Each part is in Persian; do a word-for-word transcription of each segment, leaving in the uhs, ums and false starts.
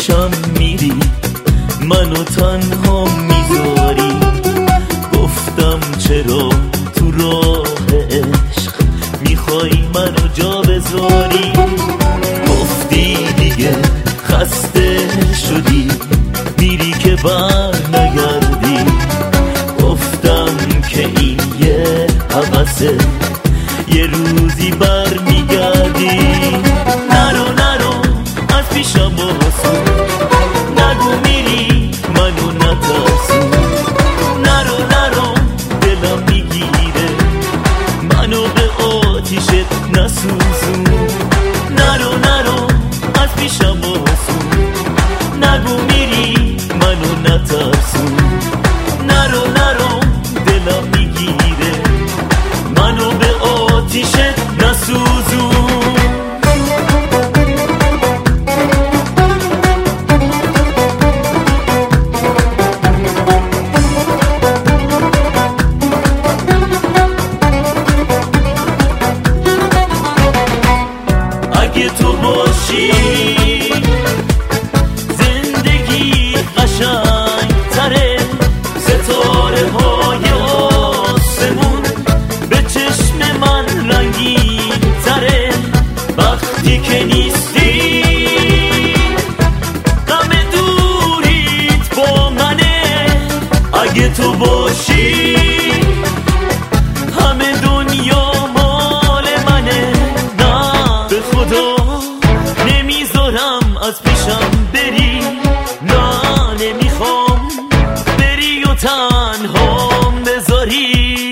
پیشم میری منو تنها میذاری. گفتم چرا تو راه عشق میخوای منو جا بذاری. گفتی دیگه خسته شدی میری که بر نگردی. گفتم که این یه حوثه یه روزی بر میگردی. نرو نرو از پیشم بسون، نگو میری منو نترسون. نرو نرو دلم میگیره منو به آتیشت نسوزون. نرو نرو از پیشم بسون، نگو میری منو نترسون. نرو نرو دلم میگیره منو به آتیشت نسوزون. اگه تو باشی زندگی قشنگ تره. ستاره های آسمون به چشم من رنگین تره. وقتی که نیستی غم دوریت با منه. اگه تو باشی همه دنیا مال منه. نه به خدا نمیذارم از پیشم بری. نه نمیخوام بری و تنهام بذاری.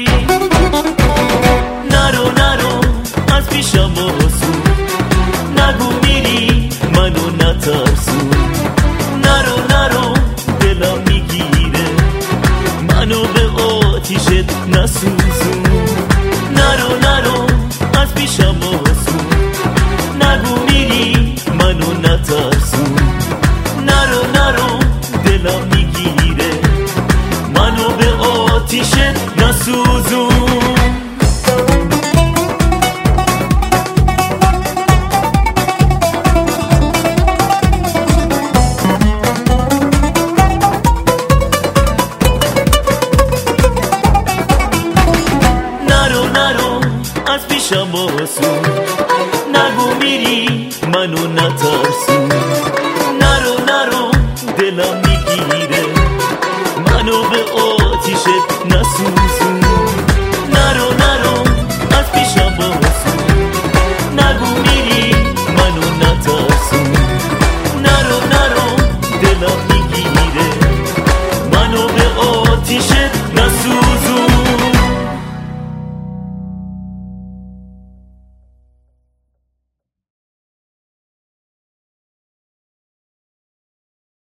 نرو نرو از پیشم بسون، نگو میری منو نترسون. نرو نرو دلم میگیره منو به آتیشت نسوزون. نرو نرو از پیشم بسون، نگو میری منو نترسون. نرو نرو دلم میگیره منو به آتیشت نسوزون. نرو نرو از پیشم بسون، نگو میری منو نترسون.